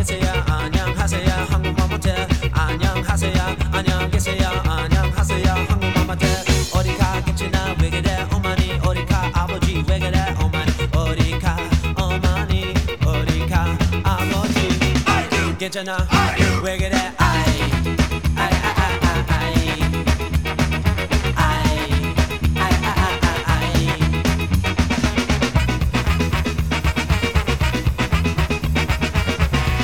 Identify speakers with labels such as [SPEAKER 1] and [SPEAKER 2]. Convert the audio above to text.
[SPEAKER 1] 계세요 안녕하세요 한국말 못해 안녕하세요 안녕 계세요 안녕하세요 한국말 못해 어디 가겠지나 왜 그래 어머니 어디 가 아버지 왜 그래 어머니 어디 가 어머니 어디 가 아버지 괜찮아